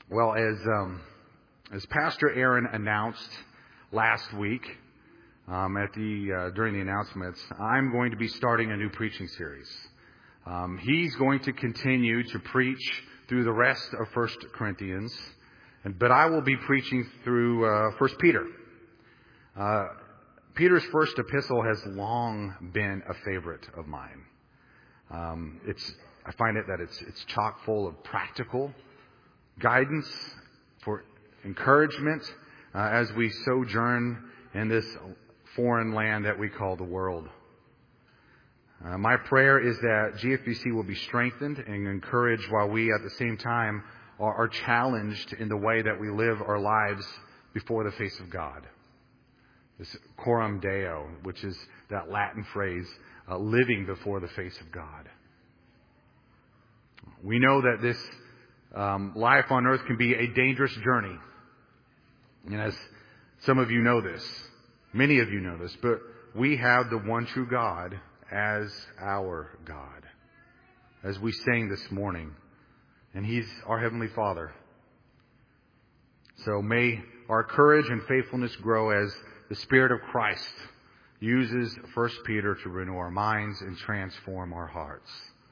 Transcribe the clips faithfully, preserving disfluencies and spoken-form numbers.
Well, as um, as Pastor Aaron announced last week um, at the uh, during the announcements, I'm going to be starting a new preaching series. Um, he's going to continue to preach through the rest of First Corinthians, and, but I will be preaching through uh, First Peter. Uh, Peter's first epistle has long been a favorite of mine. Um, it's I find it that it's it's chock full of practical guidance for encouragement uh, as we sojourn in this foreign land that we call the world. Uh, my prayer is that G F B C will be strengthened and encouraged while we at the same time are, are challenged in the way that we live our lives before the face of God. This coram Deo, which is that Latin phrase, uh, living before the face of God. We know that this Um, life on earth can be a dangerous journey. And as some of you know this, many of you know this, but we have the one true God as our God. As we sang this morning, and He's our Heavenly Father. So may our courage and faithfulness grow as the Spirit of Christ uses First Peter to renew our minds and transform our hearts.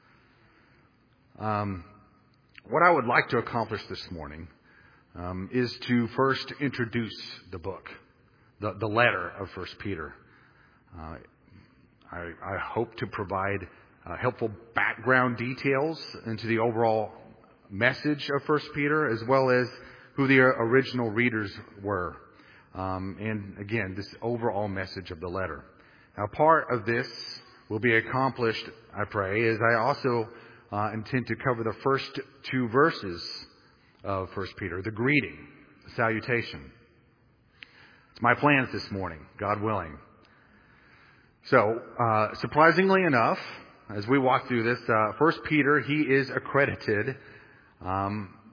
Um, What I would like to accomplish this morning um, is to first introduce the book, the, the letter of First Peter. Uh, I, I hope to provide uh, helpful background details into the overall message of First Peter, as well as who the original readers were. Um, and again, this overall message of the letter. Now, part of this will be accomplished, I pray, as I also Uh, intend to cover the first two verses of First Peter, the greeting, the salutation. It's my plans this morning, God willing. So, uh, surprisingly enough, as we walk through this, uh, First Peter, he is accredited um,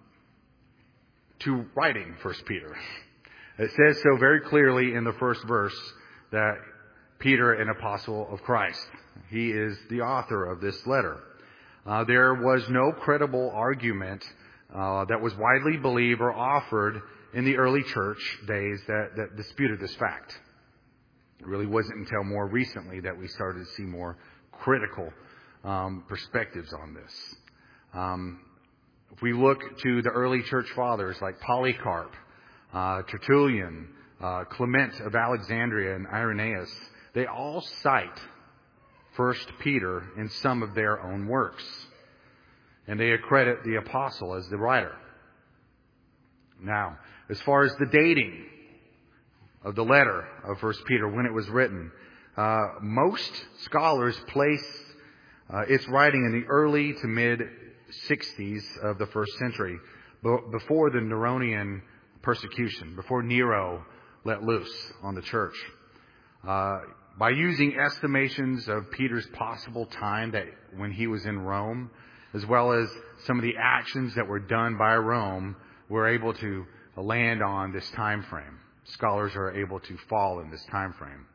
to writing First Peter. It says so very clearly in the first verse that Peter, an apostle of Christ, he is the author of this letter. Uh, there was no credible argument uh, that was widely believed or offered in the early church days that, that disputed this fact. It really wasn't until more recently that we started to see more critical um, perspectives on this. Um, if we look to the early church fathers like Polycarp, uh, Tertullian, uh, Clement of Alexandria, and Irenaeus, they all cite First Peter in some of their own works. And they accredit the apostle as the writer. Now, as far as the dating of the letter of First Peter, when it was written, uh, most scholars place uh, its writing in the early to mid sixties of the first century, before the Neronian persecution, before Nero let loose on the church. Uh, By using estimations of Peter's possible time that when he was in Rome, as well as some of the actions that were done by Rome, we're able to land on this time frame. Scholars are able to fall in this time frame.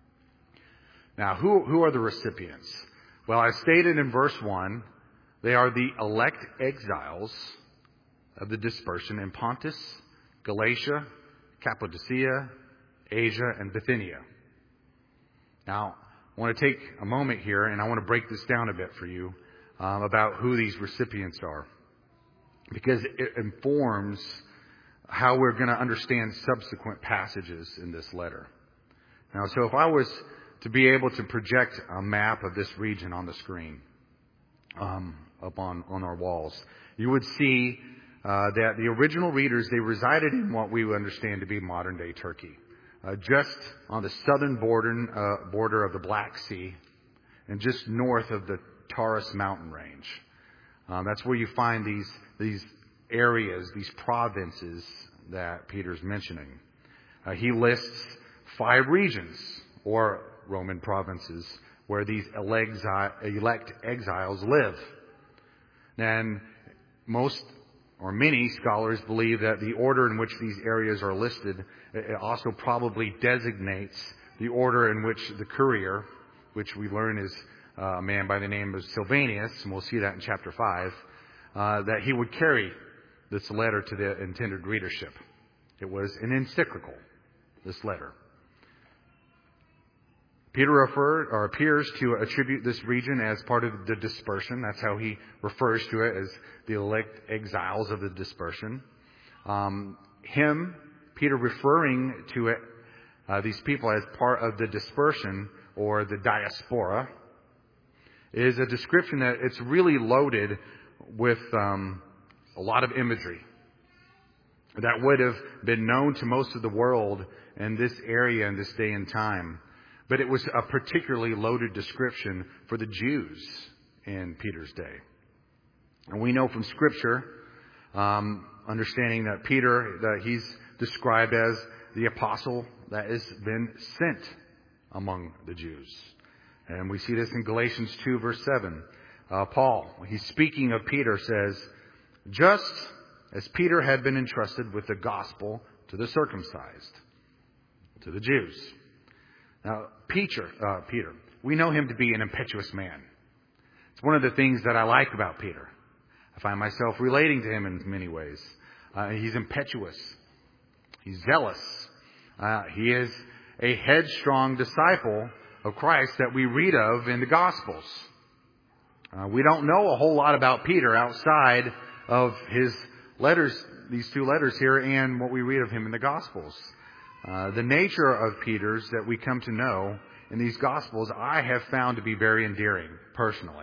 Now, who, who are the recipients? Well, as stated in verse one, they are the elect exiles of the dispersion in Pontus, Galatia, Cappadocia, Asia, and Bithynia. Now, I want to take a moment here, and I want to break this down a bit for you um, about who these recipients are, because it informs how we're going to understand subsequent passages in this letter. Now, so if I was to be able to project a map of this region on the screen um, up on, on our walls, you would see uh, that the original readers, they resided in what we would understand to be modern-day Turkey. Uh, just on the southern border, uh, border of the Black Sea, and just north of the Taurus mountain range. Um, that's where you find these these areas, these provinces that Peter's mentioning. Uh, he lists five regions, or Roman provinces, where these elect exiles live. And most or many scholars believe that the order in which these areas are listed it also probably designates the order in which the courier, which we learn is a man by the name of Silvanus, and we'll see that in chapter five, uh, that he would carry this letter to the intended readership. It was an encyclical, this letter. Peter referred, or appears to attribute this region as part of the dispersion. That's how he refers to it, as the elect exiles of the dispersion. Um, him, Peter referring to it, uh, these people as part of the dispersion or the diaspora, is a description that it's really loaded with um, a lot of imagery that would have been known to most of the world in this area in this day and time. But it was a particularly loaded description for the Jews in Peter's day. And we know from Scripture, um, understanding that Peter, that he's described as the apostle that has been sent among the Jews. And we see this in Galatians two, verse seven. Uh, Paul, he's speaking of Peter, says, just as Peter had been entrusted with the gospel to the circumcised, to the Jews. Now, Peter, uh, Peter, we know him to be an impetuous man. It's one of the things that I like about Peter. I find myself relating to him in many ways. Uh, he's impetuous. He's zealous. Uh, he is a headstrong disciple of Christ that we read of in the Gospels. Uh, we don't know a whole lot about Peter outside of his letters, these two letters here, and what we read of him in the Gospels. Uh, the nature of Peter's that we come to know in these Gospels, I have found to be very endearing, personally.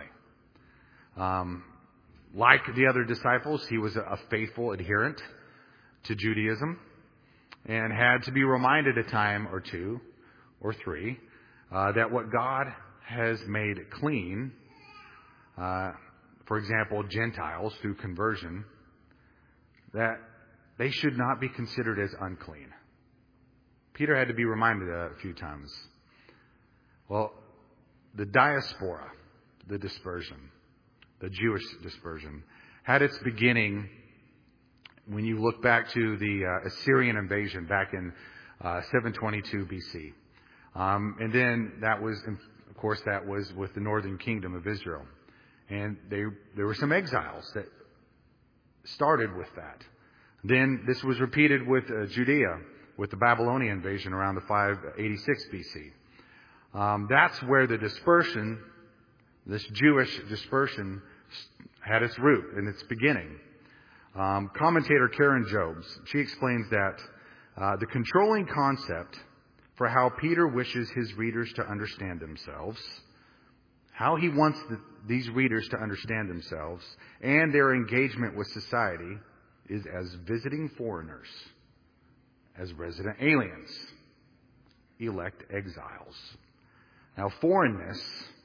Um, like the other disciples, he was a faithful adherent to Judaism and had to be reminded a time or two or three uh, that what God has made clean, uh, for example, Gentiles through conversion, that they should not be considered as unclean. Peter had to be reminded a few times. Well, the diaspora, the dispersion, the Jewish dispersion, had its beginning when you look back to the uh, Assyrian invasion back in uh, seven twenty-two B C. Um, and then that was, of course, that was with the northern kingdom of Israel. And they, there were some exiles that started with that. Then this was repeated with uh, Judea, with the Babylonian invasion around the five eighty-six B C. Um, that's where the dispersion, this Jewish dispersion, had its root and its beginning. Um, commentator Karen Jobes, she explains that uh, the controlling concept for how Peter wishes his readers to understand themselves, how he wants the, these readers to understand themselves and their engagement with society, is as visiting foreigners, as resident aliens, elect exiles. Now, foreignness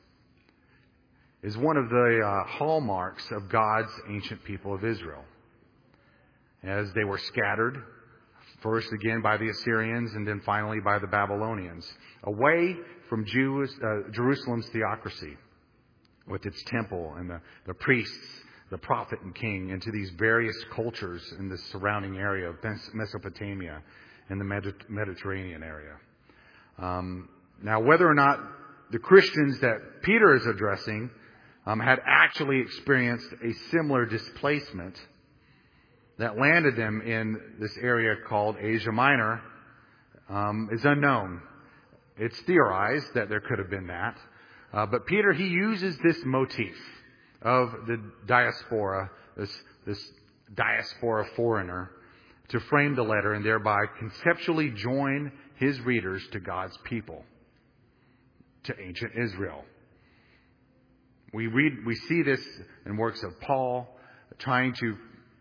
is one of the uh, hallmarks of God's ancient people of Israel. As they were scattered, first again by the Assyrians and then finally by the Babylonians, away from Jews, uh, Jerusalem's theocracy with its temple and the, the priests, the prophet and king, into these various cultures in the surrounding area of Mesopotamia and the Mediterranean area. Um, now, whether or not the Christians that Peter is addressing um, had actually experienced a similar displacement that landed them in this area called Asia Minor um, is unknown. It's theorized that there could have been that. Uh, but Peter, he uses this motif of the diaspora, this, this diaspora foreigner, to frame the letter and thereby conceptually join his readers to God's people, to ancient Israel. We read, we see this in works of Paul, trying to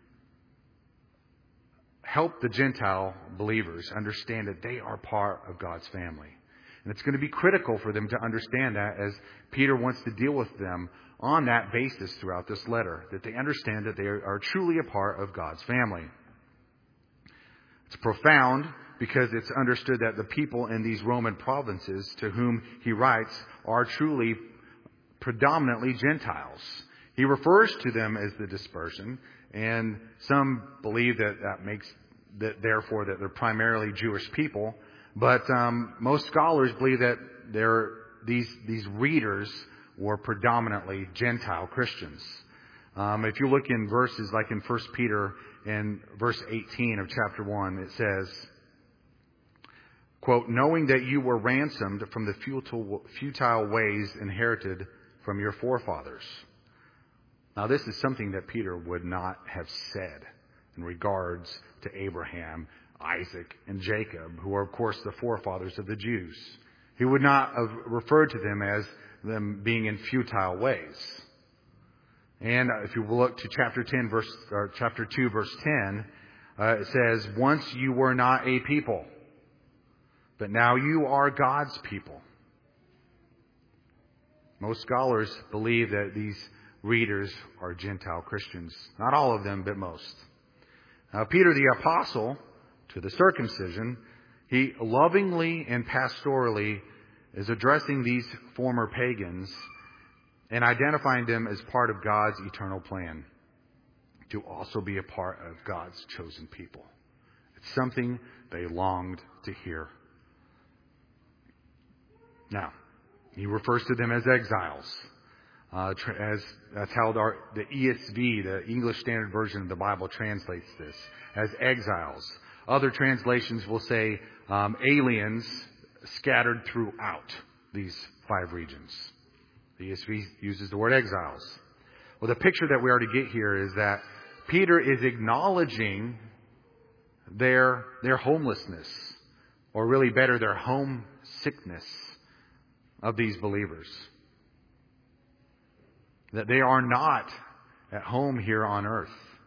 help the Gentile believers understand that they are part of God's family. And it's going to be critical for them to understand that, as Peter wants to deal with them on that basis throughout this letter, that they understand that they are truly a part of God's family. It's profound because it's understood that the people in these Roman provinces to whom he writes are truly predominantly Gentiles. He refers to them as the dispersion, and some believe that that makes that therefore that they're primarily Jewish people. But um, most scholars believe that they're, these these readers were predominantly Gentile Christians. Um, if you look in verses like in First Peter in verse eighteen of chapter one. It says, quote, knowing that you were ransomed from the futile, futile ways inherited from your forefathers. Now, this is something that Peter would not have said in regards to Abraham, Isaac, and Jacob, who are, of course, the forefathers of the Jews. He would not have referred to them as them being in futile ways. And if you look to chapter ten, verse or chapter two, verse ten, uh, it says, "Once you were not a people, but now you are God's people." Most scholars believe that these readers are Gentile Christians. Not all of them, but most. Now, Peter the apostle to the circumcision, he lovingly and pastorally is addressing these former pagans and identifying them as part of God's eternal plan to also be a part of God's chosen people. It's something they longed to hear. Now, he refers to them as exiles. Uh, as that's how our, the E S V, the English Standard Version of the Bible, translates this as exiles. Other translations will say um, aliens scattered throughout these five regions. The E S V uses the word exiles. Well, the picture that we already get here is that Peter is acknowledging their their homelessness, or really better, their homesickness of these believers. That they are not at home here on earth.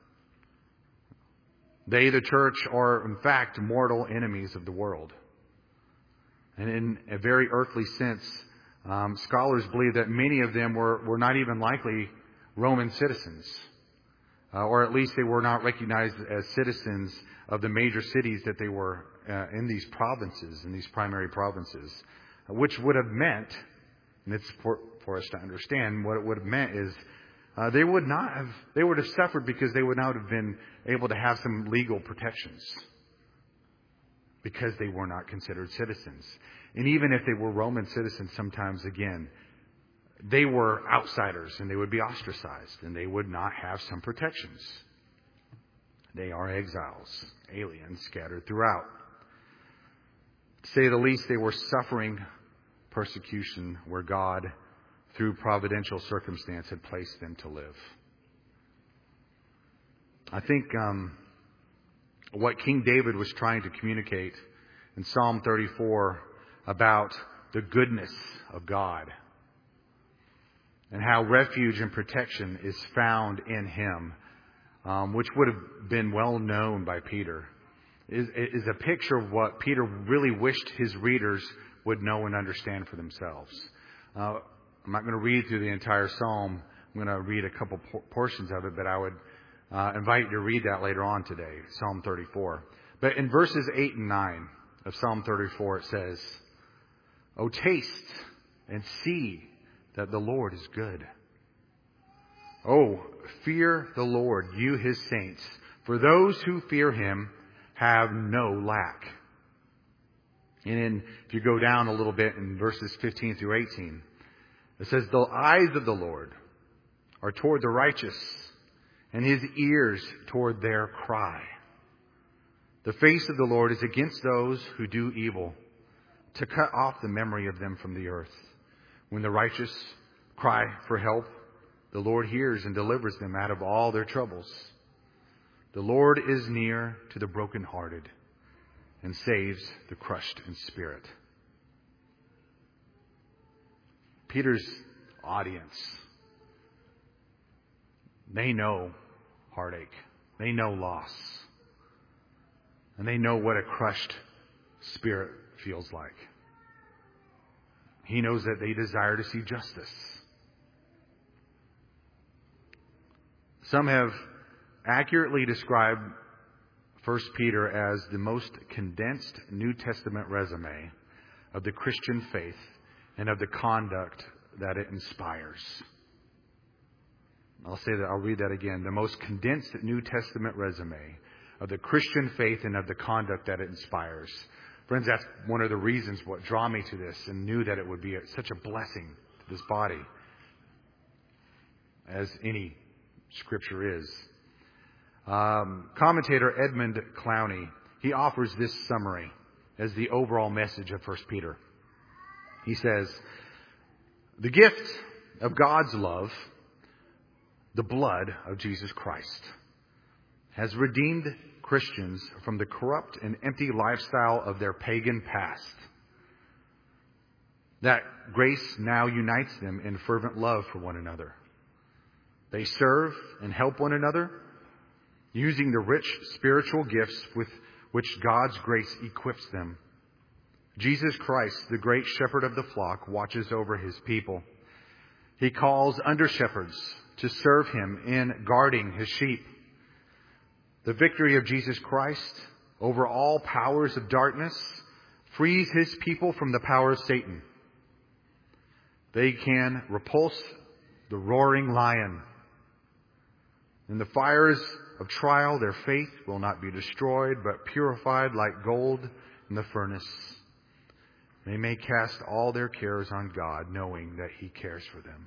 They, the church, are in fact mortal enemies of the world. And in a very earthly sense, um, scholars believe that many of them were, were not even likely Roman citizens. Uh, or at least they were not recognized as citizens of the major cities that they were uh, in these provinces, in these primary provinces. Which would have meant, and it's for, for us to understand, what it would have meant is uh, they would not have, they would have suffered because they would not have been able to have some legal protections. Because they were not considered citizens. And even if they were Roman citizens, sometimes again, they were outsiders and they would be ostracized and they would not have some protections. They are exiles, aliens scattered throughout. To say the least, they were suffering persecution where God, through providential circumstance, had placed them to live. I think um, what King David was trying to communicate in Psalm thirty-four about the goodness of God and how refuge and protection is found in Him, um, which would have been well known by Peter, is, is a picture of what Peter really wished his readers would know and understand for themselves. Uh, I'm not going to read through the entire psalm. I'm going to read a couple por- portions of it, but I would uh, invite you to read that later on today, Psalm thirty-four. But in verses eight and nine of Psalm thirty-four, it says, "O taste and see that the Lord is good. Oh, fear the Lord, you His saints, for those who fear Him have no lack." And then if you go down a little bit in verses fifteen through eighteen, it says, "The eyes of the Lord are toward the righteous, and His ears toward their cry. The face of the Lord is against those who do evil, to cut off the memory of them from the earth. When the righteous cry for help, the Lord hears and delivers them out of all their troubles. The Lord is near to the brokenhearted and saves the crushed in spirit." Peter's audience, they know heartache. They know loss. And they know what a crushed spirit feels like. He knows that they desire to see justice. Some have accurately described First Peter as the most condensed New Testament resume of the Christian faith and of the conduct that it inspires. I'll say that, I'll read that again. The most condensed New Testament resume of the Christian faith and of the conduct that it inspires. Friends, that's one of the reasons what drew me to this and knew that it would be such a blessing to this body, as any Scripture is. Um, commentator Edmund Clowney, he offers this summary as the overall message of First Peter. He says, the gift of God's love, the blood of Jesus Christ, has redeemed Christians from the corrupt and empty lifestyle of their pagan past. That grace now unites them in fervent love for one another. They serve and help one another, using the rich spiritual gifts with which God's grace equips them. Jesus Christ, the great shepherd of the flock, watches over his people. He calls under-shepherds to serve him in guarding his sheep. The victory of Jesus Christ over all powers of darkness frees his people from the power of Satan. They can repulse the roaring lion. In the fires of trial, their faith will not be destroyed, but purified like gold in the furnace. They may cast all their cares on God, knowing that he cares for them.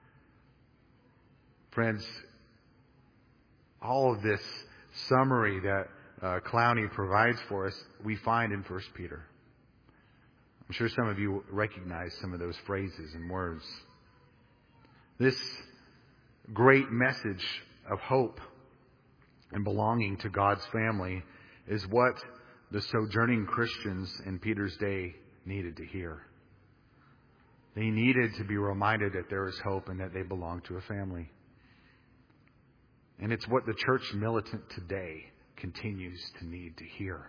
Friends, all of this summary that uh, Clowney provides for us, we find in First Peter. I'm sure some of you recognize some of those phrases and words. This great message of hope and belonging to God's family is what the sojourning Christians in Peter's day needed to hear. They needed to be reminded that there is hope and that they belong to a family. And it's what the church militant today continues to need to hear.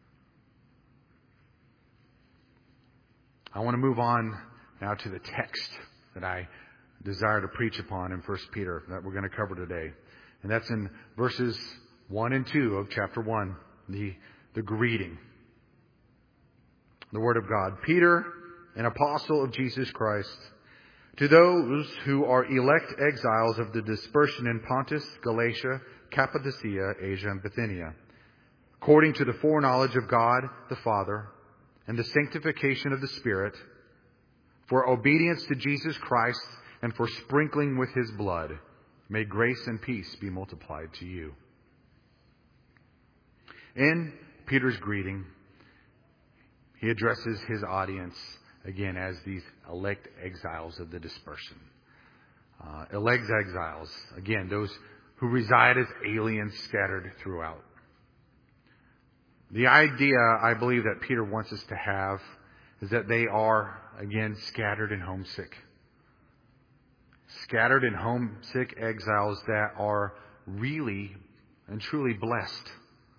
I want to move on now to the text that I desire to preach upon in First Peter that we're going to cover today. And that's in verses one and two of chapter one, the, the greeting. The Word of God. Peter, an apostle of Jesus Christ, to those who are elect exiles of the dispersion in Pontus, Galatia, Cappadocia, Asia, and Bithynia, according to the foreknowledge of God the Father and the sanctification of the Spirit, for obedience to Jesus Christ and for sprinkling with his blood, may grace and peace be multiplied to you. In Peter's greeting, he addresses his audience again as these elect exiles of the dispersion. Uh, elect exiles, again, those who reside as aliens scattered throughout. The idea, I believe, that Peter wants us to have is that they are, again, scattered and homesick. Scattered and homesick exiles that are really and truly blessed.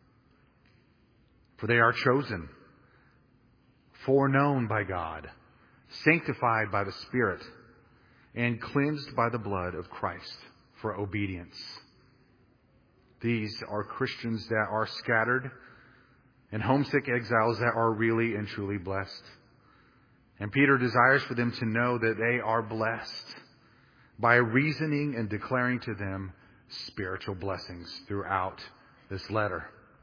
For they are chosen, foreknown by God, sanctified by the Spirit, and cleansed by the blood of Christ for obedience. These are Christians that are scattered and homesick exiles that are really and truly blessed. And Peter desires for them to know that they are blessed by reasoning and declaring to them spiritual blessings throughout this letter.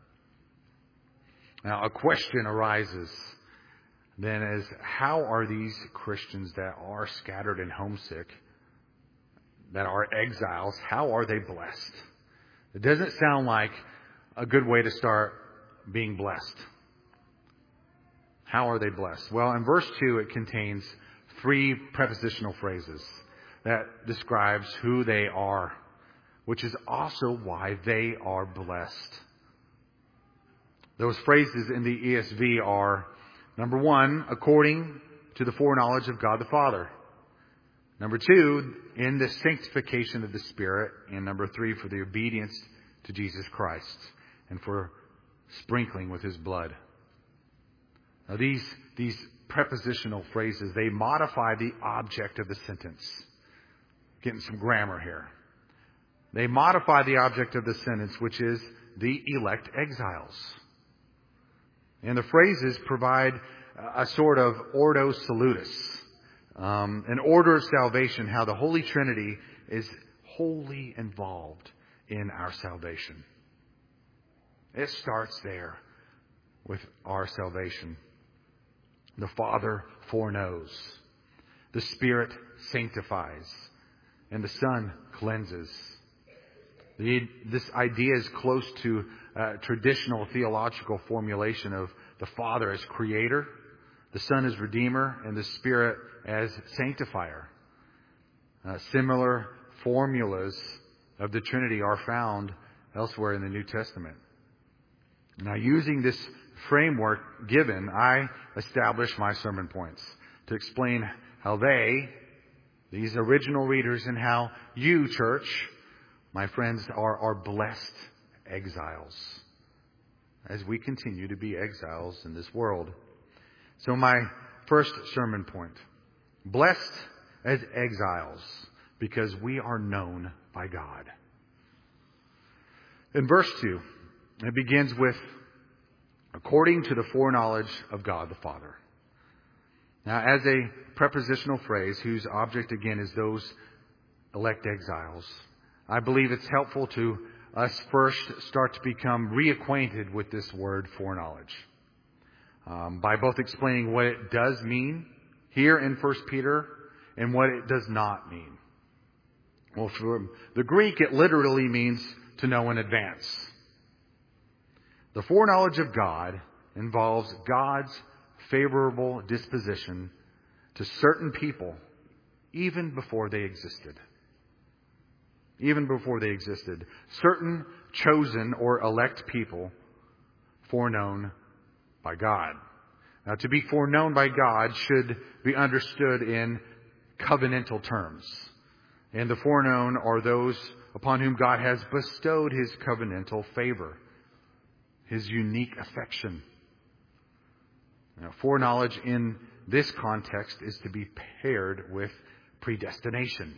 Now, a question arises then as how are these Christians that are scattered and homesick, that are exiles, how are they blessed? It doesn't sound like a good way to start being blessed. How are they blessed? Well, in verse two, it contains three prepositional phrases that describes who they are, which is also why they are blessed. Those phrases in the E S V are, number one, according to the foreknowledge of God the Father. Number two, in the sanctification of the Spirit. And number three, for the obedience to Jesus Christ and for sprinkling with his blood. Now these, these prepositional phrases, they modify the object of the sentence. Getting some grammar here. They modify the object of the sentence, which is the elect exiles. And the phrases provide a sort of ordo salutis, um, an order of salvation, how the Holy Trinity is wholly involved in our salvation. It starts there with our salvation. The Father foreknows. The Spirit sanctifies. And the Son cleanses. The, this idea is close to uh, traditional theological formulation of the Father as creator, the Son as redeemer, and the Spirit as sanctifier. Uh, similar formulas of the Trinity are found elsewhere in the New Testament. Now, using this framework given, I establish my sermon points to explain how they, these original readers, and how you, church, my friends, are, are blessed exiles as we continue to be exiles in this world. So my first sermon point, blessed as exiles because we are known by God. In verse two, it begins with, according to the foreknowledge of God the Father. Now, as a prepositional phrase whose object again is those elect exiles, I believe it's helpful to us first start to become reacquainted with this word foreknowledge. Um, by both explaining what it does mean here in First Peter and what it does not mean. Well, for the Greek, it literally means to know in advance. The foreknowledge of God involves God's favorable disposition to certain people even before they existed. Even before they existed. Certain chosen or elect people foreknown by God. Now, to be foreknown by God should be understood in covenantal terms. And the foreknown are those upon whom God has bestowed His covenantal favor, His unique affection. Now, foreknowledge in this context is to be paired with predestination,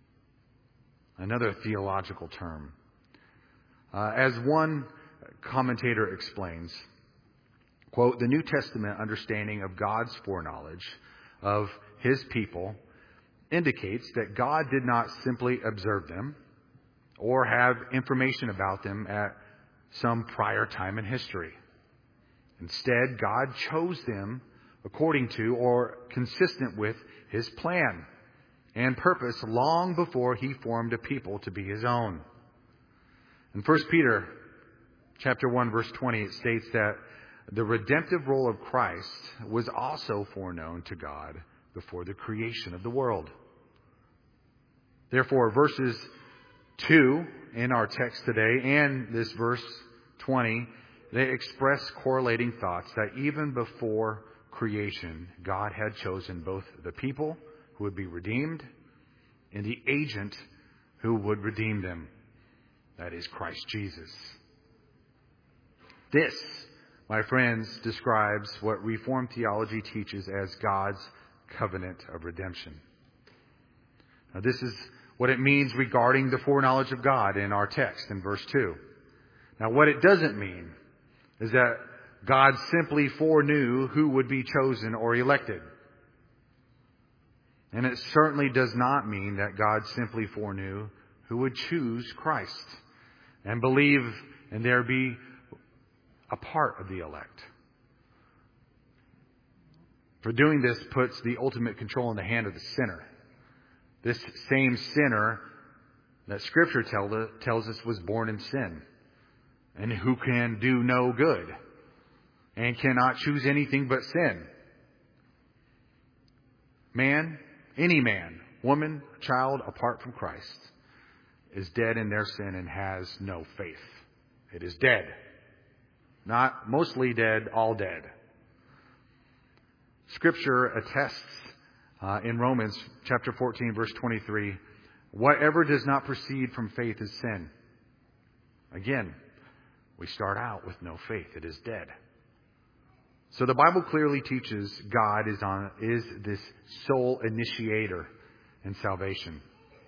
another theological term. Uh, as one commentator explains, quote, the New Testament understanding of God's foreknowledge of His people indicates that God did not simply observe them or have information about them at some prior time in history. Instead, God chose them according to or consistent with His plan and purpose long before He formed a people to be His own. In First Peter chapter one, verse twenty, it states that the redemptive role of Christ was also foreknown to God before the creation of the world. Therefore, verses two in our text today and this verse twenty, they express correlating thoughts that even before creation, God had chosen both the people who would be redeemed and the agent who would redeem them. That is Christ Jesus. This, my friends, describes what Reformed theology teaches as God's covenant of redemption. Now, this is what it means regarding the foreknowledge of God in our text in verse two. Now, what it doesn't mean is that God simply foreknew who would be chosen or elected. And it certainly does not mean that God simply foreknew who would choose Christ and believe and there be a part of the elect. For doing this puts the ultimate control in the hand of the sinner. This same sinner that Scripture tell, tells us was born in sin and who can do no good and cannot choose anything but sin. Man, any man, woman, child apart from Christ is dead in their sin and has no faith. It is dead. Not mostly dead, all dead. Scripture attests uh, in Romans chapter fourteen, verse twenty-three, whatever does not proceed from faith is sin. Again, we start out with no faith. It is dead. So the Bible clearly teaches God is on is this sole initiator in salvation.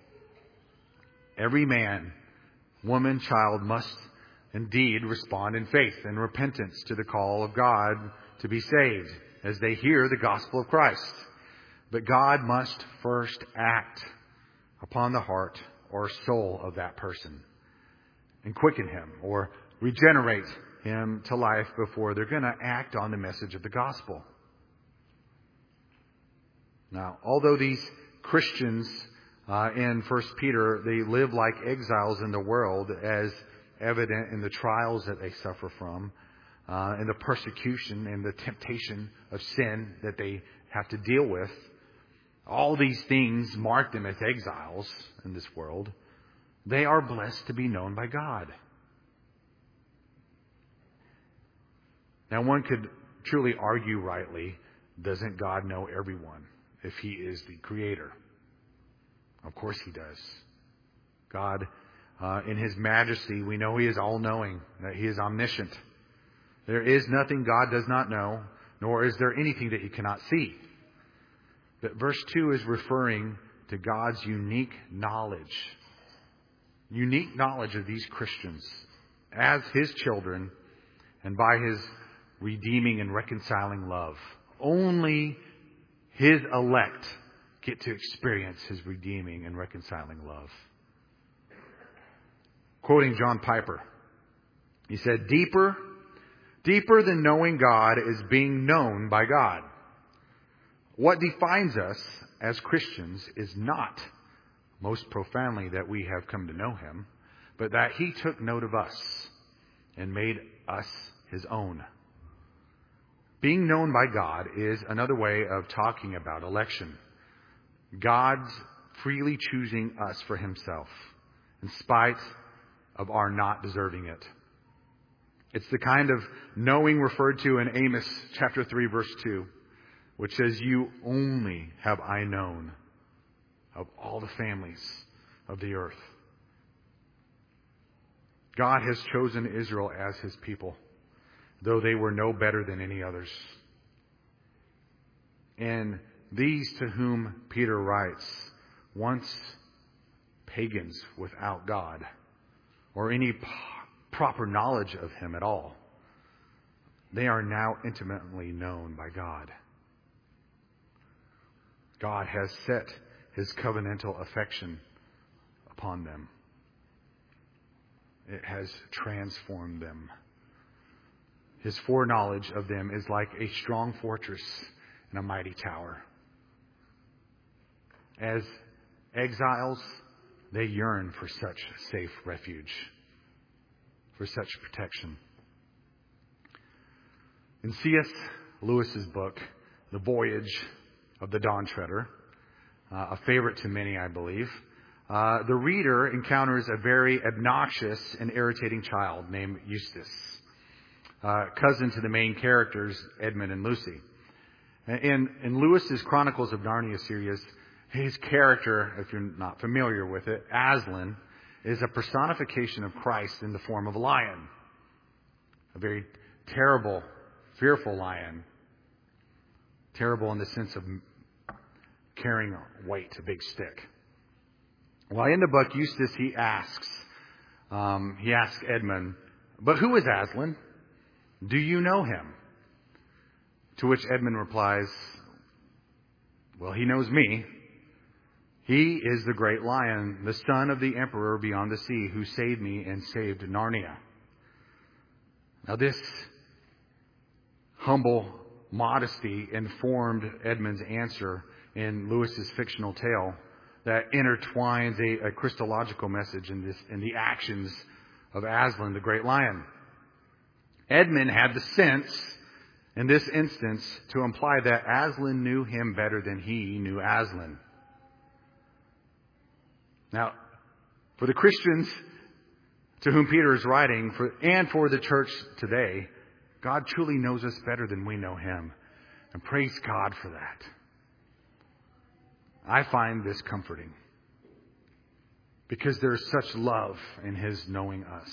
Every man, woman, child must indeed respond in faith and repentance to the call of God to be saved as they hear the gospel of Christ. But God must first act upon the heart or soul of that person and quicken him or regenerate him to life before they're going to act on the message of the gospel. Now, although these Christians Uh, in First Peter, they live like exiles in the world, as evident in the trials that they suffer from, uh, and the persecution and the temptation of sin that they have to deal with. All these things mark them as exiles in this world. They are blessed to be known by God. Now, one could truly argue rightly, doesn't God know everyone if He is the Creator? Of course He does. God, uh, in His majesty, we know He is all-knowing, that He is omniscient. There is nothing God does not know, nor is there anything that He cannot see. But verse two is referring to God's unique knowledge. Unique knowledge of these Christians as His children and by His redeeming and reconciling love. Only His elect get to experience His redeeming and reconciling love. Quoting John Piper, he said, Deeper, deeper than knowing God is being known by God. What defines us as Christians is not, most profoundly, that we have come to know Him, but that He took note of us and made us His own. Being known by God is another way of talking about election. God's freely choosing us for Himself, in spite of our not deserving it. It's the kind of knowing referred to in Amos chapter three, verse two, which says, You only have I known of all the families of the earth. God has chosen Israel as His people, though they were no better than any others. And these to whom Peter writes, once pagans without God, or any p- proper knowledge of Him at all, they are now intimately known by God. God has set His covenantal affection upon them. It has transformed them. His foreknowledge of them is like a strong fortress and a mighty tower. As exiles, they yearn for such safe refuge, for such protection. In C S Lewis's book, The Voyage of the Dawn Treader, uh, a favorite to many, I believe, uh, the reader encounters a very obnoxious and irritating child named Eustace, uh, cousin to the main characters, Edmund and Lucy. In, in Lewis's Chronicles of Narnia series, his character, if you're not familiar with it, Aslan, is a personification of Christ in the form of a lion. A very terrible, fearful lion. Terrible in the sense of carrying a weight, a big stick. Well, in the book, Eustace, he asks, um, he asks Edmund, but who is Aslan? Do you know him? To which Edmund replies, well, he knows me. He is the great lion, the son of the emperor beyond the sea, who saved me and saved Narnia. Now, this humble modesty informed Edmund's answer in Lewis's fictional tale that intertwines a, a Christological message in, this, in the actions of Aslan, the great lion. Edmund had the sense, in this instance, to imply that Aslan knew him better than he knew Aslan. Now, for the Christians to whom Peter is writing, for, and for the church today, God truly knows us better than we know Him. And praise God for that. I find this comforting, because there's such love in His knowing us.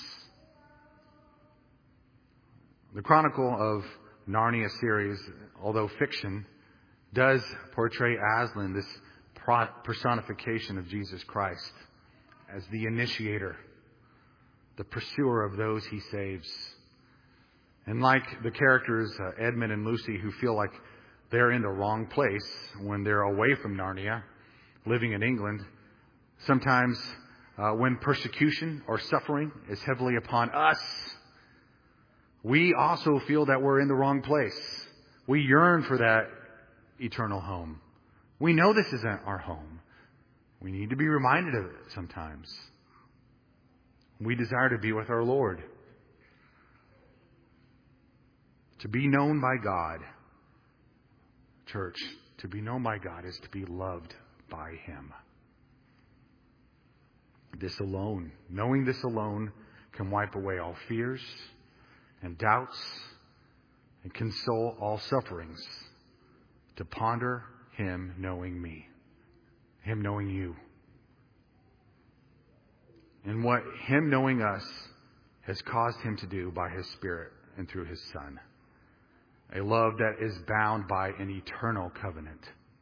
The Chronicle of Narnia series, although fiction, does portray Aslan, this personification of Jesus Christ, as the initiator, the pursuer of those He saves. And like the characters uh, Edmund and Lucy, who feel like they're in the wrong place when they're away from Narnia, living in England, sometimes uh, when persecution or suffering is heavily upon us, we also feel that we're in the wrong place. We yearn for that eternal home. We know this isn't our home. We need to be reminded of it sometimes. We desire to be with our Lord. To be known by God, church, to be known by God is to be loved by Him. This alone, knowing this alone, can wipe away all fears and doubts and console all sufferings. To ponder Him knowing me, Him knowing you, and what Him knowing us has caused Him to do by His Spirit and through His Son. A love that is bound by an eternal covenant.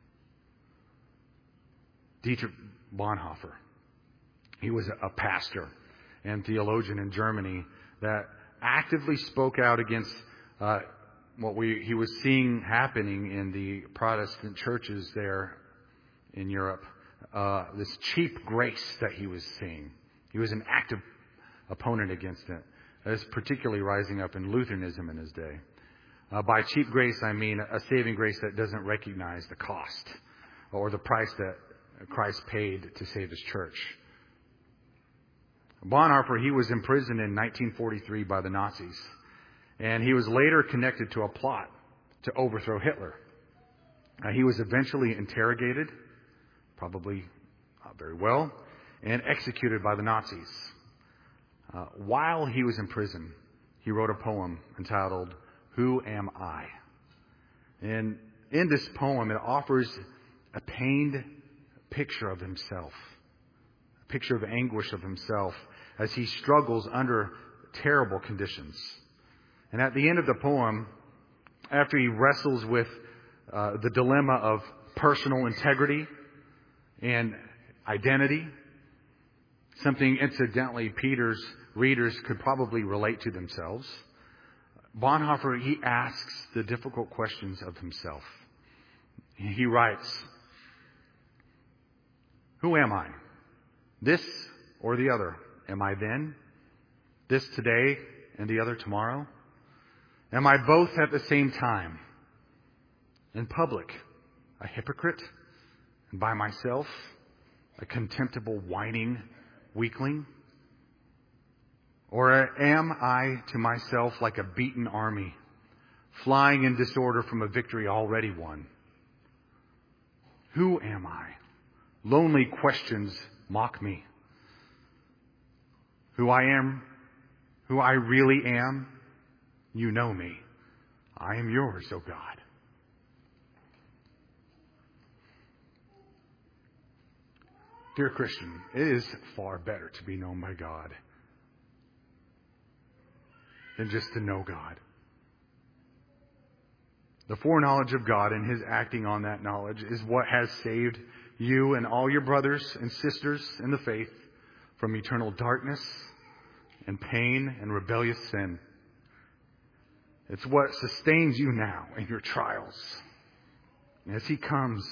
Dietrich Bonhoeffer, he was a pastor and theologian in Germany that actively spoke out against uh, what we he was seeing happening in the Protestant churches there in Europe. Uh, this cheap grace that he was seeing. He was an active opponent against it. As particularly rising up in Lutheranism in his day. Uh, by cheap grace, I mean a saving grace that doesn't recognize the cost or the price that Christ paid to save His church. Bonhoeffer, he was imprisoned in nineteen forty-three by the Nazis. And he was later connected to a plot to overthrow Hitler. Uh, he was eventually interrogated, probably not very well, and executed by the Nazis. Uh, while he was in prison, he wrote a poem entitled, "Who Am I?" And in this poem, it offers a pained picture of himself, a picture of anguish of himself as he struggles under terrible conditions. And at the end of the poem, after he wrestles with uh, the dilemma of personal integrity and identity, something incidentally Peter's readers could probably relate to themselves, Bonhoeffer, he asks the difficult questions of himself. He writes, "Who am I? This or the other? Am I then? This today and the other tomorrow? Am I both at the same time? In public, a hypocrite, and by myself, a contemptible, whining weakling? Or am I to myself like a beaten army, flying in disorder from a victory already won? Who am I? Lonely questions mock me. Who I am, who I really am, you know me. I am yours, O God." Dear Christian, it is far better to be known by God than just to know God. The foreknowledge of God and His acting on that knowledge is what has saved you and all your brothers and sisters in the faith from eternal darkness and pain and rebellious sin. It's what sustains you now in your trials. As He comes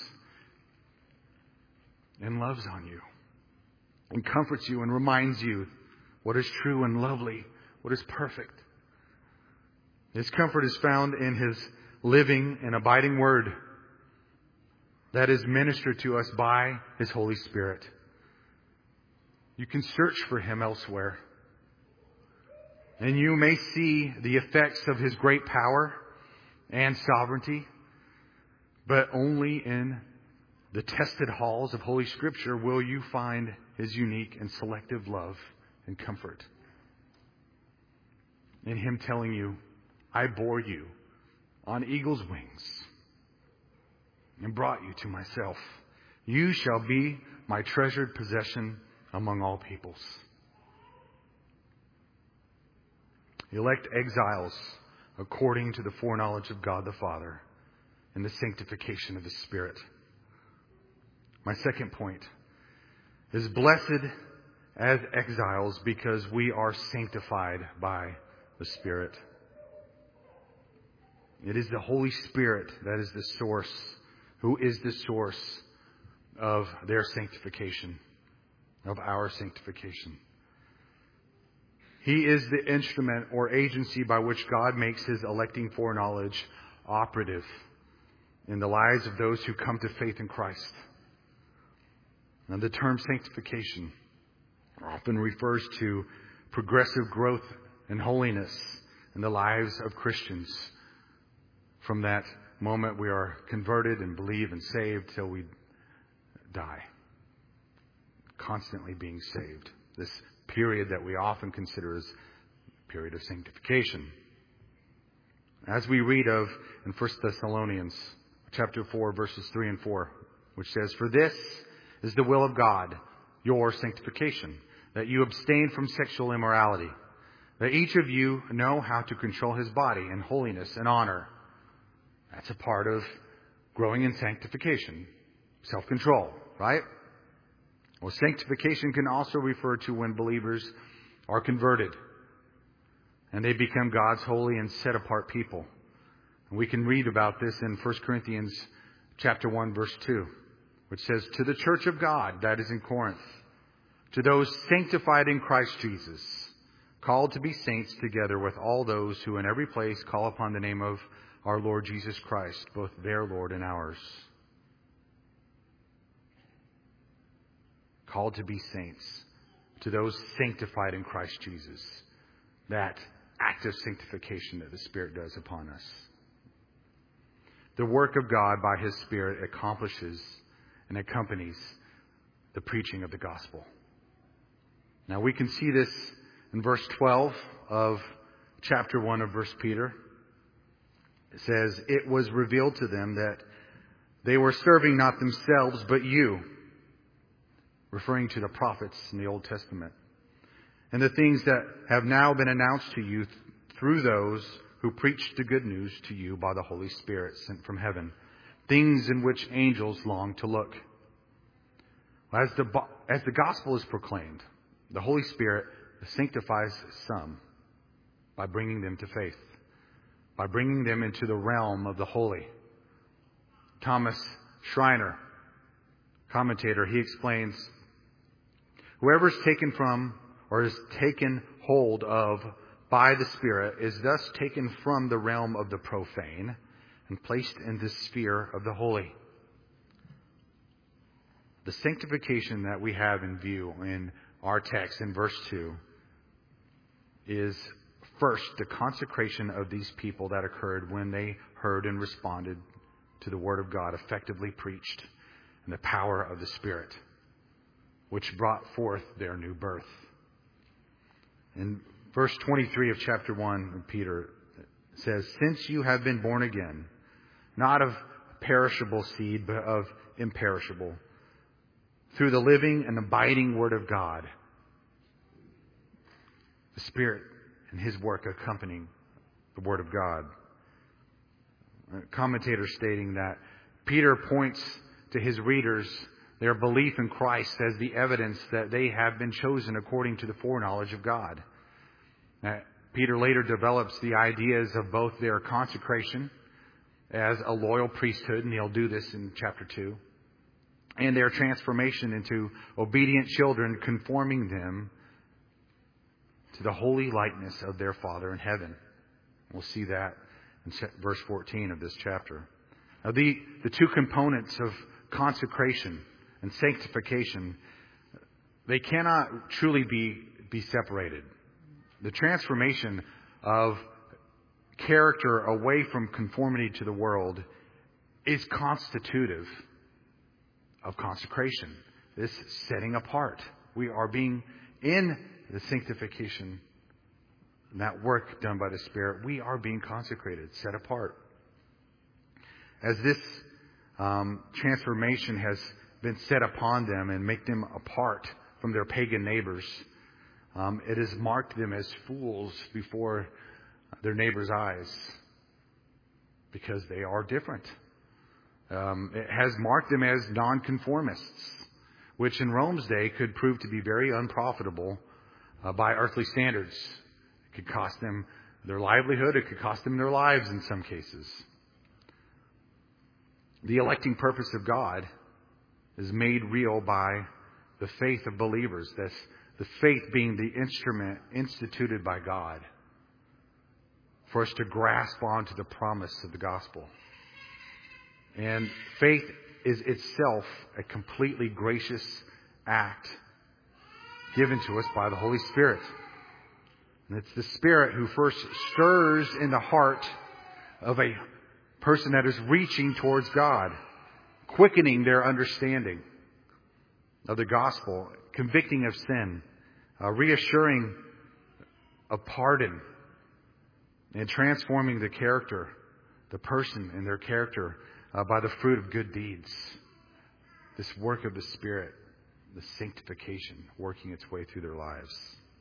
and loves on you and comforts you and reminds you what is true and lovely, what is perfect. His comfort is found in His living and abiding Word that is ministered to us by His Holy Spirit. You can search for Him elsewhere, and you may see the effects of His great power and sovereignty, but only in the tested halls of Holy Scripture will you find His unique and selective love and comfort. In Him telling you, "I bore you on eagle's wings and brought you to myself. You shall be my treasured possession among all peoples." Elect exiles according to the foreknowledge of God the Father and the sanctification of the Spirit. My second point is blessed as exiles because we are sanctified by the Spirit. It is the Holy Spirit that is the source, who is the source of their sanctification, of our sanctification. He is the instrument or agency by which God makes His electing foreknowledge operative in the lives of those who come to faith in Christ. Now, the term sanctification often refers to progressive growth in holiness in the lives of Christians from that moment we are converted and believe and saved till we die. Constantly being saved. This period that we often consider as a period of sanctification. As we read of in First Thessalonians chapter four, verses three and four, which says, "For this is the will of God, your sanctification, that you abstain from sexual immorality, that each of you know how to control his body in holiness and honor." That's a part of growing in sanctification. Self-control, right? Well, sanctification can also refer to when believers are converted and they become God's holy and set-apart people. And we can read about this in First Corinthians chapter one, verse two, which says, "To the church of God that is in Corinth, to those sanctified in Christ Jesus, called to be saints together with all those who in every place call upon the name of our Lord Jesus Christ, both their Lord and ours." Called to be saints, to those sanctified in Christ Jesus. That act of sanctification that the Spirit does upon us. The work of God by His Spirit accomplishes and accompanies the preaching of the gospel. Now we can see this in verse twelve of chapter one of First Peter. It says, "It was revealed to them that they were serving not themselves, but you," referring to the prophets in the Old Testament, "and the things that have now been announced to you th- through those who preached the good news to you by the Holy Spirit sent from heaven, things in which angels long to look." As the, as the gospel is proclaimed, the Holy Spirit sanctifies some by bringing them to faith, by bringing them into the realm of the holy. Thomas Schreiner, commentator, he explains, "Whoever is taken from or is taken hold of by the Spirit is thus taken from the realm of the profane and placed in the sphere of the holy." The sanctification that we have in view in our text in verse two is first the consecration of these people that occurred when they heard and responded to the Word of God effectively preached and the power of the Spirit, which brought forth their new birth. In verse twenty-three of chapter one of Peter, it says, "Since you have been born again, not of perishable seed, but of imperishable, through the living and abiding Word of God." The Spirit and His work accompanying the Word of God. A commentator stating that Peter points to his readers their belief in Christ as the evidence that they have been chosen according to the foreknowledge of God. Uh, Peter later develops the ideas of both their consecration as a loyal priesthood, and he'll do this in chapter two, and their transformation into obedient children, conforming them to the holy likeness of their Father in heaven. We'll see that in verse fourteen of this chapter. Now, the, the two components of consecration and sanctification, they cannot truly be, be separated. The transformation of character away from conformity to the world is constitutive of consecration. This setting apart. We are being in the sanctification, and that work done by the Spirit. We are being consecrated, set apart. As this um, transformation has been set upon them and make them apart from their pagan neighbors, um, it has marked them as fools before their neighbors' eyes because they are different. Um, it has marked them as nonconformists, which in Rome's day could prove to be very unprofitable uh, by earthly standards. It could cost them their livelihood. It could cost them their lives in some cases. The electing purpose of God is made real by the faith of believers. That's the faith being the instrument instituted by God for us to grasp onto the promise of the gospel. And faith is itself a completely gracious act given to us by the Holy Spirit. And it's the Spirit who first stirs in the heart of a person that is reaching towards God, quickening their understanding of the gospel, convicting of sin, uh, reassuring of pardon, and transforming the character, the person and their character uh, by the fruit of good deeds. This work of the Spirit, the sanctification, working its way through their lives.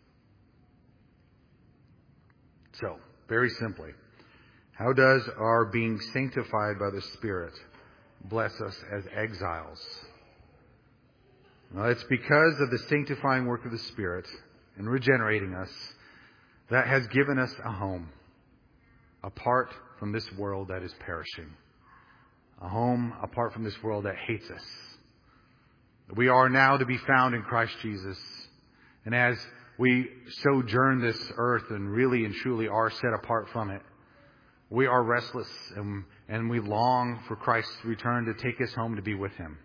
So, very simply, how does our being sanctified by the Spirit bless us as exiles? Well, it's because of the sanctifying work of the Spirit in regenerating us that has given us a home apart from this world that is perishing. A home apart from this world that hates us. We are now to be found in Christ Jesus. And as we sojourn this earth and really and truly are set apart from it, we are restless and, and we long for Christ's return to take us home to be with Him.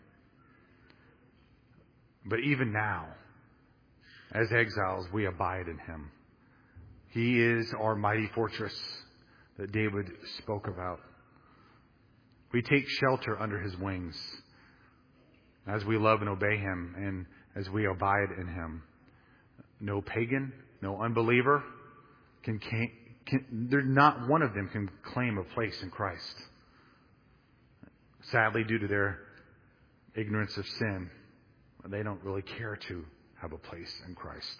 But even now, as exiles, we abide in Him. He is our mighty fortress that David spoke about. We take shelter under His wings as we love and obey Him and as we abide in Him. No pagan, no unbeliever can, can, can there not one of them can claim a place in Christ. Sadly, due to their ignorance of sin, they don't really care to have a place in Christ.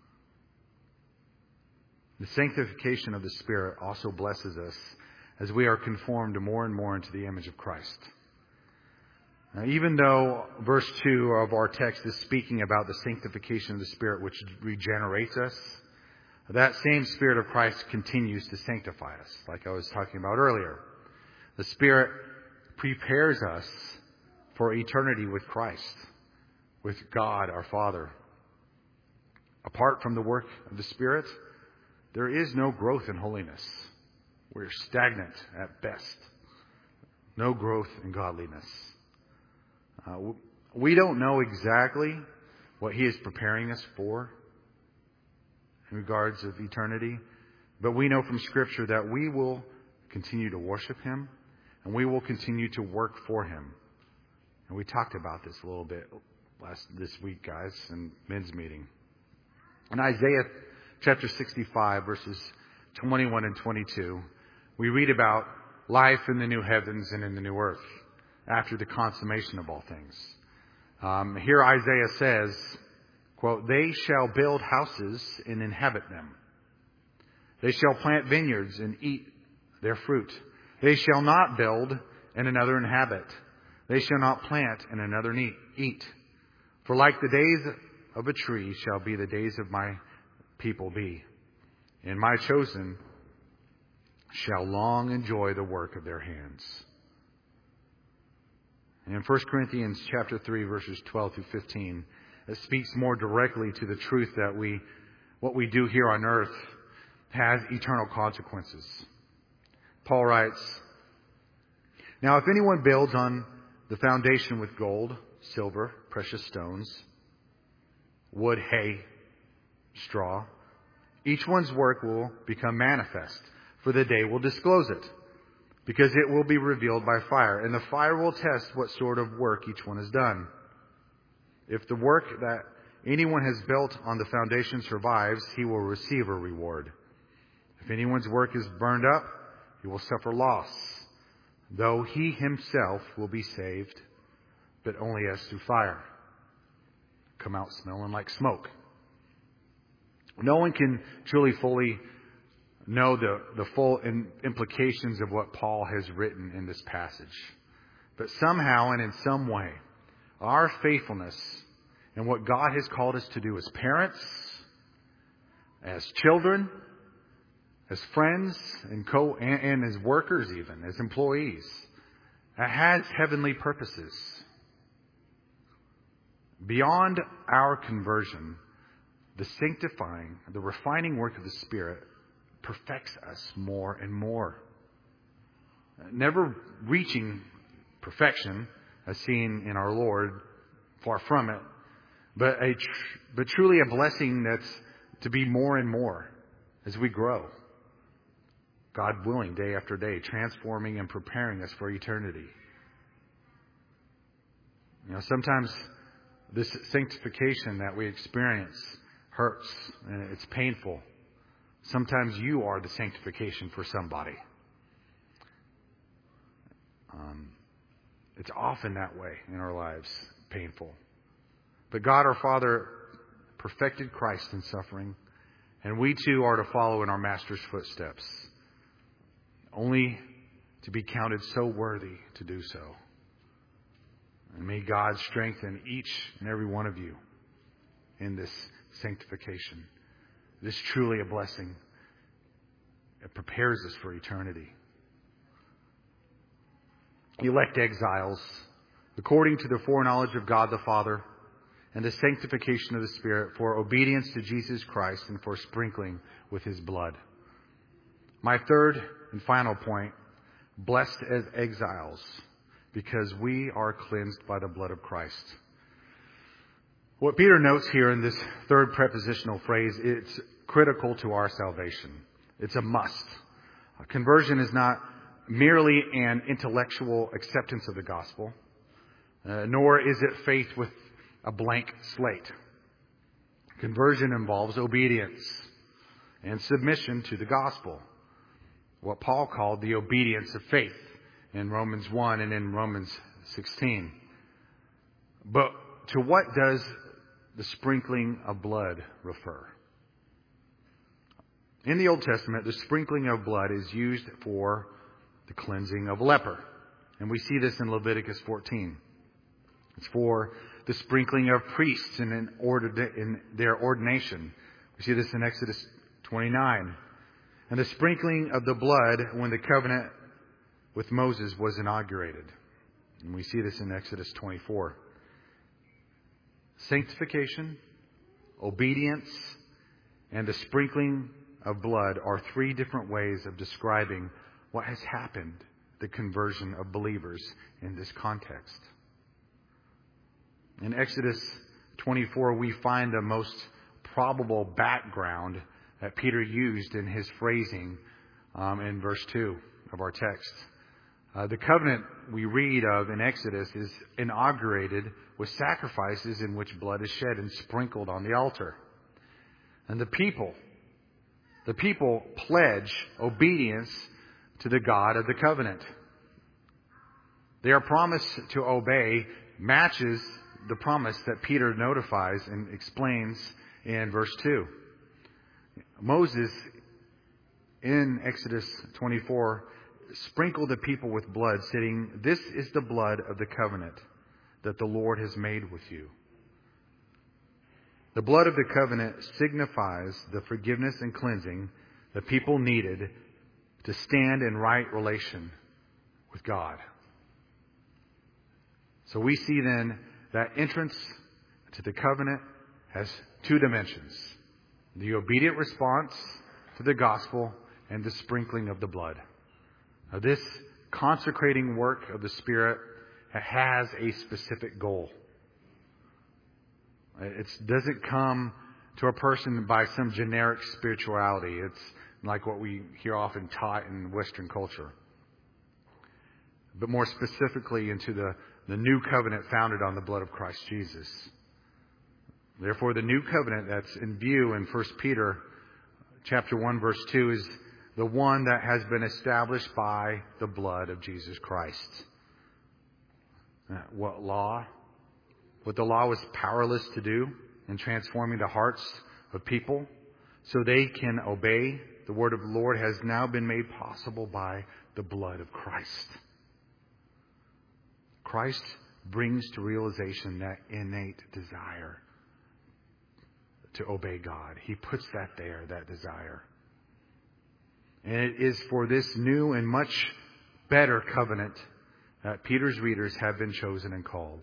The sanctification of the Spirit also blesses us as we are conformed more and more into the image of Christ. Now, even though verse two of our text is speaking about the sanctification of the Spirit which regenerates us, that same Spirit of Christ continues to sanctify us, like I was talking about earlier. The Spirit prepares us for eternity with Christ, with God our Father. Apart from the work of the Spirit, there is no growth in holiness. We're stagnant at best. No growth in godliness. Uh, we don't know exactly what He is preparing us for in regards of eternity, but we know from Scripture that we will continue to worship Him and we will continue to work for Him. And we talked about this a little bit last this week, guys, in men's meeting. In Isaiah chapter sixty-five, verses twenty-one and twenty-two, we read about life in the new heavens and in the new earth after the consummation of all things. Um, here Isaiah says, quote, "They shall build houses and inhabit them. They shall plant vineyards and eat their fruit. They shall not build and another inhabit. They shall not plant and another eat. For like the days of a tree shall be the days of my people be. And my chosen shall long enjoy the work of their hands." In First Corinthians chapter three, verses twelve through fifteen, it speaks more directly to the truth that we, what we do here on earth has eternal consequences. Paul writes, "Now if anyone builds on the foundation with gold, silver, precious stones, wood, hay, straw, each one's work will become manifest, for the day will disclose it, because it will be revealed by fire, and the fire will test what sort of work each one has done. If the work that anyone has built on the foundation survives, he will receive a reward. If anyone's work is burned up, he will suffer loss, though he himself will be saved, but only as through fire. Come out smelling like smoke." No one can truly fully know the, the full in, implications of what Paul has written in this passage. But somehow and in some way, our faithfulness and what God has called us to do as parents, as children, as friends, and, co- and, and as workers even, as employees, it has heavenly purposes. Beyond our conversion, the sanctifying, the refining work of the Spirit perfects us more and more. Never reaching perfection, as seen in our Lord, far from it, but a tr- but truly a blessing that's to be more and more as we grow. God willing, day after day, transforming and preparing us for eternity. You know, sometimes this sanctification that we experience hurts and it's painful. Sometimes you are the sanctification for somebody. Um, it's often that way in our lives, painful. But God our Father perfected Christ in suffering, and we too are to follow in our Master's footsteps, only to be counted so worthy to do so. And may God strengthen each and every one of you in this sanctification. It is truly a blessing. It prepares us for eternity. Elect exiles, according to the foreknowledge of God the Father and the sanctification of the Spirit, for obedience to Jesus Christ and for sprinkling with His blood. My third and final point, blessed as exiles, because we are cleansed by the blood of Christ. What Peter notes here in this third prepositional phrase, it's critical to our salvation. It's a must. Conversion is not merely an intellectual acceptance of the gospel, uh, nor is it faith with a blank slate. Conversion involves obedience and submission to the gospel, what Paul called the obedience of faith in Romans one and in Romans sixteen. But to what does the sprinkling of blood refer? In the Old Testament, the sprinkling of blood is used for the cleansing of a leper. And we see this in Leviticus fourteen. It's for the sprinkling of priests in, an order, in their ordination. We see this in Exodus twenty-nine. And the sprinkling of the blood when the covenant with Moses was inaugurated. And we see this in Exodus twenty-four. Sanctification, obedience, and the sprinkling of blood are three different ways of describing what has happened, the conversion of believers in this context. In Exodus twenty-four, we find the most probable background that Peter used in his phrasing um, in verse two of our text. Uh, the covenant we read of in Exodus is inaugurated with sacrifices in which blood is shed and sprinkled on the altar. And the people, the people pledge obedience to the God of the covenant. Their promise to obey matches the promise that Peter notifies and explains in verse two. Moses, in Exodus twenty-four, sprinkled the people with blood, saying, "This is the blood of the covenant that the Lord has made with you." The blood of the covenant signifies the forgiveness and cleansing the people needed to stand in right relation with God. So we see then that entrance to the covenant has two dimensions: the obedient response to the gospel and the sprinkling of the blood. Now, this consecrating work of the Spirit has a specific goal. It doesn't come to a person by some generic spirituality. It's like what we hear often taught in Western culture. But more specifically into the, the new covenant founded on the blood of Christ Jesus. Therefore, the new covenant that's in view in First Peter chapter one, verse two is the one that has been established by the blood of Jesus Christ. What law? What the law was powerless to do in transforming the hearts of people so they can obey the word of the Lord has now been made possible by the blood of Christ. Christ brings to realization that innate desire to obey God. He puts that there, that desire. And it is for this new and much better covenant that Peter's readers have been chosen and called.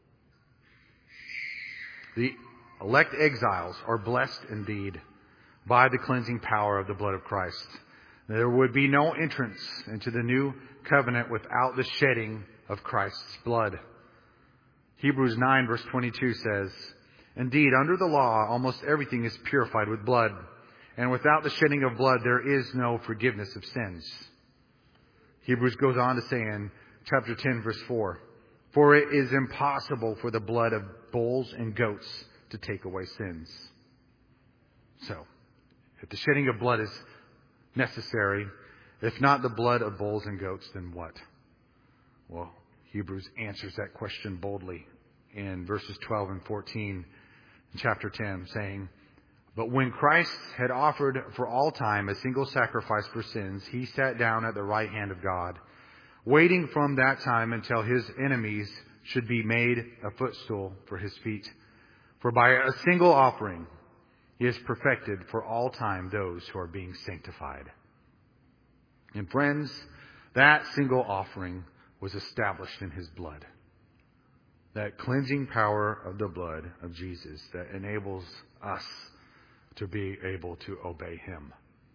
The elect exiles are blessed indeed by the cleansing power of the blood of Christ. There would be no entrance into the new covenant without the shedding of Christ's blood. Hebrews nine verse twenty-two says, Indeed, under the law, almost everything is purified with blood, and without the shedding of blood, there is no forgiveness of sins. Hebrews goes on to say in chapter ten, verse four, "For it is impossible for the blood of bulls and goats to take away sins." So, if the shedding of blood is necessary, if not the blood of bulls and goats, then what? Well, Hebrews answers that question boldly in verses twelve and fourteen in chapter ten, saying, "But when Christ had offered for all time a single sacrifice for sins, he sat down at the right hand of God, waiting from that time until his enemies should be made a footstool for his feet. For by a single offering he has perfected for all time those who are being sanctified." And friends, that single offering was established in his blood. That cleansing power of the blood of Jesus that enables us to be able to obey him.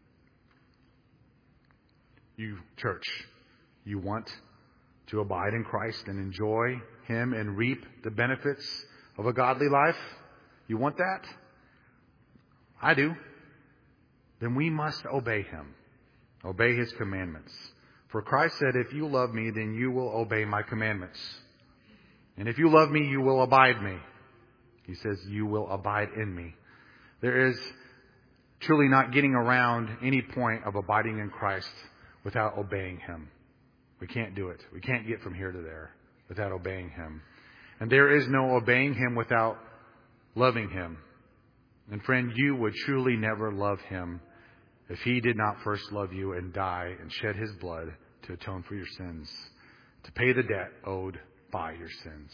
You, church, you want to abide in Christ and enjoy him and reap the benefits of a godly life? You want that? I do. Then we must obey him. Obey his commandments. For Christ said, "If you love me, then you will obey my commandments. And if you love me, you will abide me." He says, "You will abide in me." There is truly not getting around any point of abiding in Christ without obeying him. We can't do it. We can't get from here to there without obeying him. And there is no obeying him without loving him. And friend, you would truly never love him if he did not first love you and die and shed his blood to atone for your sins, to pay the debt owed by your sins.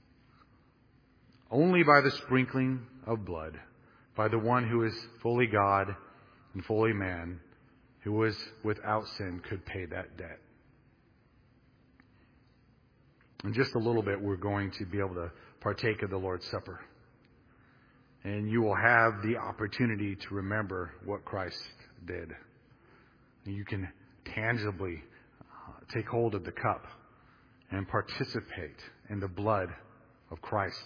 Only by the sprinkling of blood, by the one who is fully God and fully man, who was without sin, could pay that debt. In just a little bit, we're going to be able to partake of the Lord's Supper. And you will have the opportunity to remember what Christ did. And you can tangibly uh, take hold of the cup and participate in the blood of Christ.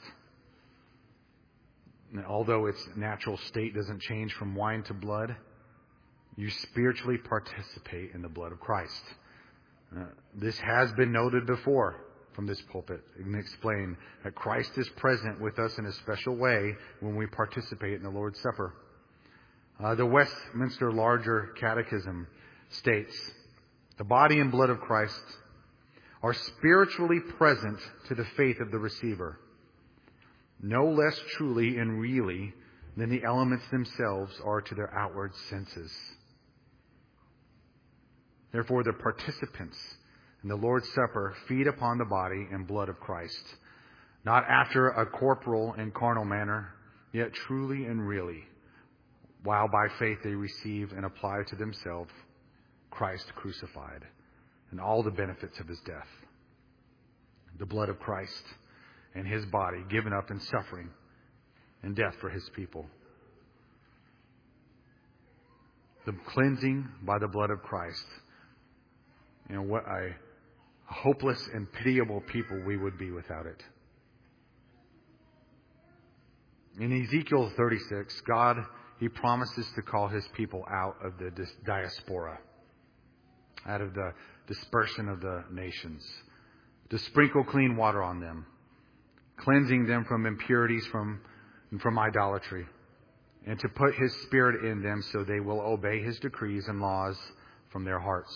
And although its natural state doesn't change from wine to blood, you spiritually participate in the blood of Christ. Uh, this has been noted before from this pulpit and explain that Christ is present with us in a special way when we participate in the Lord's Supper. Uh, the Westminster Larger Catechism states, "The body and blood of Christ are spiritually present to the faith of the receiver, no less truly and really than the elements themselves are to their outward senses. Therefore, the participants in the Lord's Supper feed upon the body and blood of Christ, not after a corporal and carnal manner, yet truly and really, while by faith they receive and apply to themselves Christ crucified and all the benefits of his death, the blood of Christ and his body given up in suffering and death for his people. The cleansing by the blood of Christ. You know, what a hopeless and pitiable people we would be without it. In Ezekiel thirty-six, God, he promises to call his people out of the diaspora, out of the dispersion of the nations, to sprinkle clean water on them, cleansing them from impurities from, and from idolatry, and to put his Spirit in them so they will obey his decrees and laws from their hearts.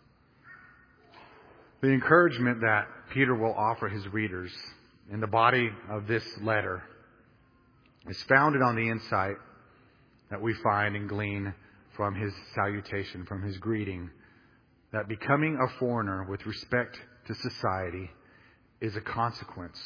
The encouragement that Peter will offer his readers in the body of this letter is founded on the insight that we find and glean from his salutation, from his greeting, that becoming a foreigner with respect to society is a consequence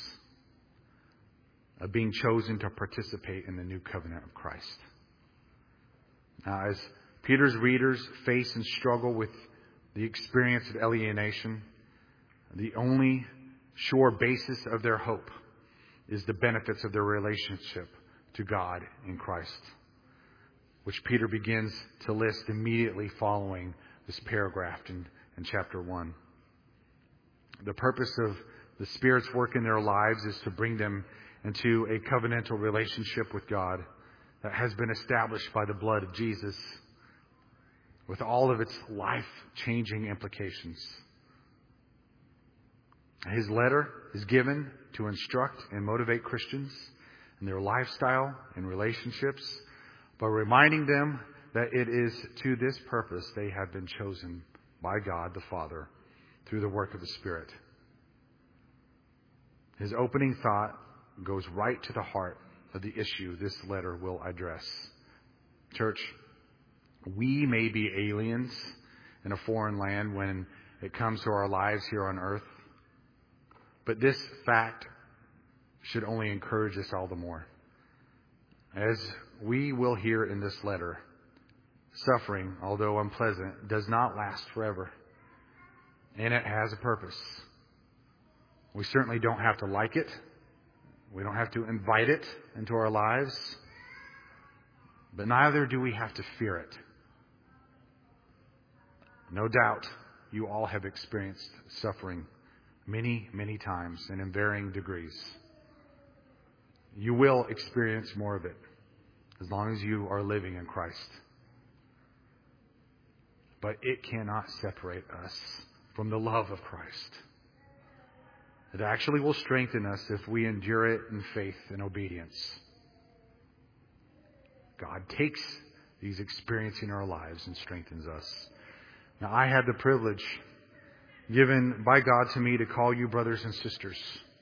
of being chosen to participate in the new covenant of Christ. Now, as Peter's readers face and struggle with the experience of alienation, the only sure basis of their hope is the benefits of their relationship to God in Christ, which Peter begins to list immediately following this paragraph in, in chapter one. The purpose of the Spirit's work in their lives is to bring them into a covenantal relationship with God that has been established by the blood of Jesus, with all of its life-changing implications. His letter is given to instruct and motivate Christians in their lifestyle and relationships by reminding them that it is to this purpose they have been chosen by God the Father through the work of the Spirit. His opening thought goes right to the heart of the issue this letter will address. Church, we may be aliens in a foreign land when it comes to our lives here on earth, but this fact should only encourage us all the more. As we will hear in this letter, suffering, although unpleasant, does not last forever, and it has a purpose. We certainly don't have to like it. We don't have to invite it into our lives, but neither do we have to fear it. No doubt you all have experienced suffering many, many times and in varying degrees. You will experience more of it as long as you are living in Christ. But it cannot separate us from the love of Christ. It actually will strengthen us if we endure it in faith and obedience. God takes these experiences in our lives and strengthens us. Now, I had the privilege given by God to me to call you brothers and sisters,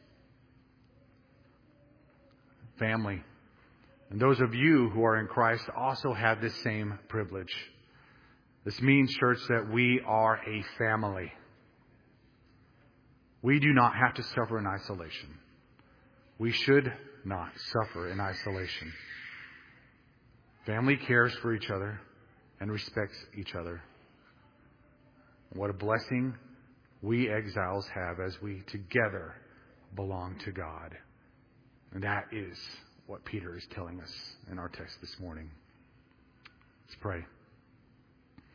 family. And those of you who are in Christ also have this same privilege. This means, church, that we are a family. We do not have to suffer in isolation. We should not suffer in isolation. Family cares for each other and respects each other. What a blessing we exiles have as we together belong to God. And that is what Peter is telling us in our text this morning. Let's pray.